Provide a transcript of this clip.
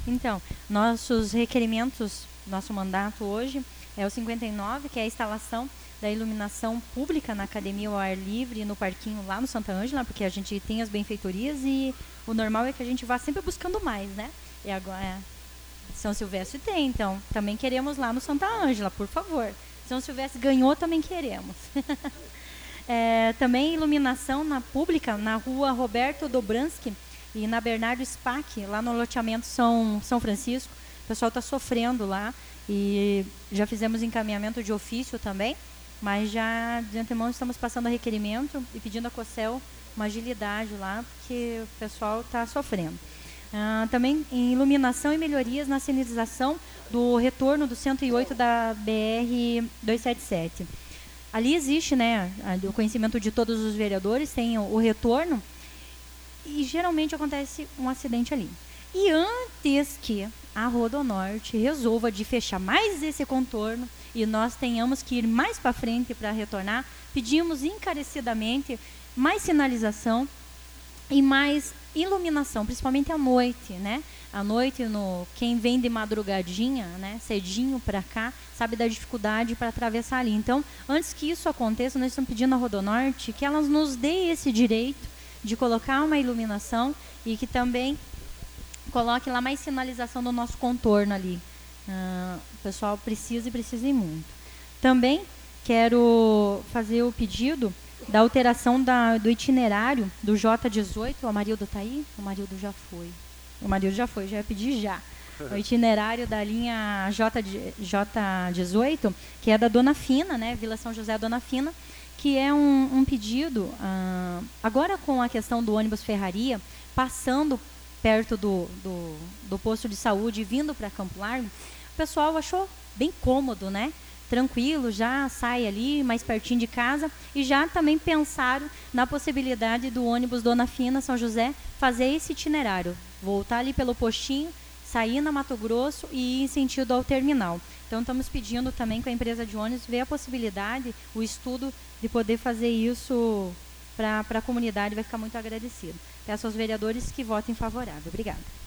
Então, nossos requerimentos, nosso mandato hoje é o 59, que é a instalação da iluminação pública na academia ao ar livre, no parquinho lá no Santa Ângela, porque a gente tem as benfeitorias e o normal é que a gente vá sempre buscando mais, né? E agora, São Silvestre tem, então também queremos lá no Santa Ângela, por favor. São Silvestre ganhou, também queremos. Também iluminação na pública, na rua Roberto Dobransky e na Bernardo Spack, lá no loteamento São Francisco. O pessoal está sofrendo lá e já fizemos encaminhamento de ofício também, mas já de antemão estamos passando a requerimento e pedindo a COCEL uma agilidade lá, porque o pessoal está sofrendo. Também em iluminação e melhorias na sinalização do retorno do 108 da BR-277. Ali existe, né, o conhecimento de todos os vereadores, tem o retorno e geralmente acontece um acidente ali. E antes que a Rodonorte resolva de fechar mais esse contorno e nós tenhamos que ir mais para frente para retornar, pedimos encarecidamente mais sinalização e mais iluminação, principalmente à noite, né? À noite, quem vem de madrugadinha, né, cedinho para cá, sabe da dificuldade para atravessar ali. Então, antes que isso aconteça, nós estamos pedindo à Rodonorte que elas nos dê esse direito de colocar uma iluminação e que também coloque lá mais sinalização no nosso contorno ali. O pessoal precisa e muito. Também quero fazer o pedido da alteração do itinerário do J18. O Amarildo está aí? O Amarildo já foi. Já ia pedir já. O itinerário da linha J18, que é da Dona Fina, né? Vila São José Dona Fina, que é um pedido, agora com a questão do ônibus Ferraria, passando perto do posto de saúde e vindo para Campo Largo, o pessoal achou bem cômodo, né? Tranquilo, já sai ali mais pertinho de casa e já também pensaram na possibilidade do ônibus Dona Fina São José fazer esse itinerário, voltar ali pelo postinho, sair na Mato Grosso e ir em sentido ao terminal. Então estamos pedindo também com a empresa de ônibus ver a possibilidade, o estudo de poder fazer isso para a comunidade, vai ficar muito agradecido. Peço aos vereadores que votem favorável. Obrigada.